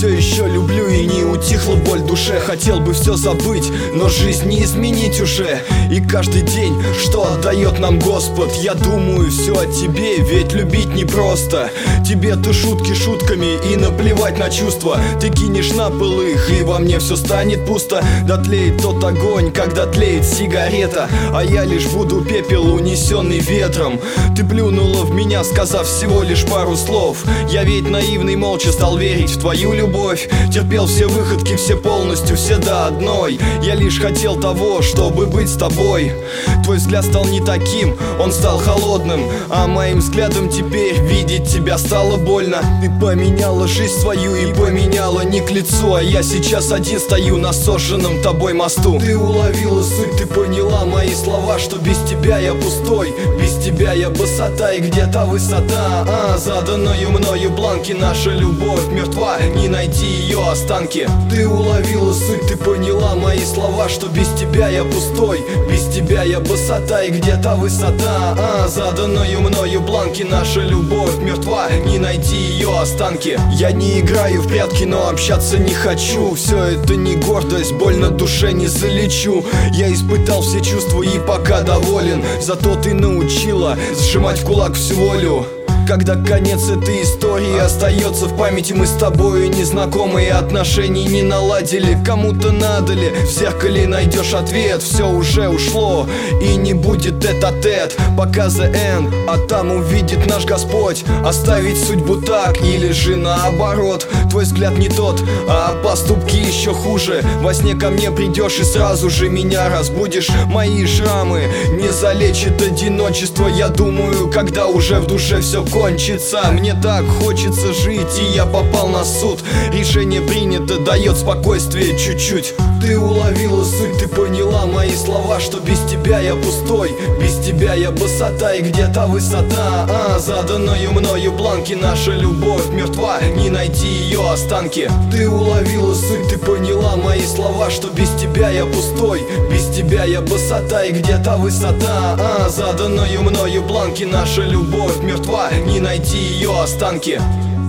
все еще люблю и не утихла боль в душе. Хотел бы все забыть, но жизнь не изменить уже. И каждый день, что отдает нам Господь, я думаю все о тебе, ведь любить непросто. Тебе-то шутки шутками и наплевать на чувства. Ты кинешь на пыл их, и во мне все станет пусто. Дотлеет тот огонь, когда тлеет сигарета, а я лишь буду пепел, унесенный ветром. Ты плюнула в меня, сказав всего лишь пару слов. Я ведь наивный молча стал верить в твою любовь. Терпел все выходки, все полностью, все до одной. Я лишь хотел того, чтобы быть с тобой. Твой взгляд стал не таким, он стал холодным, а моим взглядом теперь видеть тебя стало больно. Ты поменяла жизнь свою и поменяла не к лицу, а я сейчас один стою на сожженном тобой мосту. Ты уловила суть, ты поняла мои слова, что без тебя я пустой, без тебя я босота и где-то высота. Заданную мною бланки, наша любовь мертва, не найти ее останки. Ты уловила суть, ты поняла мои слова, что без тебя я пустой, без тебя я босота и где-то высота. Заданную мною бланки, наша любовь мертва, не найти ее останки. Я не играю в прятки, но общаться не хочу. Все это не гордость, больно душе не залечу. Я испытал все чувства и пока доволен. Зато ты научила сжимать в кулак всю волю. Когда конец этой истории остается в памяти, мы с тобою незнакомые, отношений не наладили. Кому-то надо ли, в зеркале найдешь ответ. Все уже ушло и не будет тет-а-тет. Пока the end, а там увидит наш Господь. Оставить судьбу так или же наоборот. Твой взгляд не тот, а поступки еще хуже. Во сне ко мне придешь и сразу же меня разбудишь. Мои шрамы не залечит одиночество. Я думаю, когда уже в душе все кончится. Мне так хочется жить, и я попал на суд. Решение принято, дает спокойствие чуть-чуть. Ты уловила суть, ты поняла мои слова, что без тебя я пустой, без тебя я босота и где-то высота. Заданную мною бланки, наша любовь мертва, не найти ее останки. Ты уловила суть, ты поняла мои слова, что без тебя я пустой, без тебя я босота и где-то высота. Заданную мною бланки, наша любовь мертва, не найти ее останки.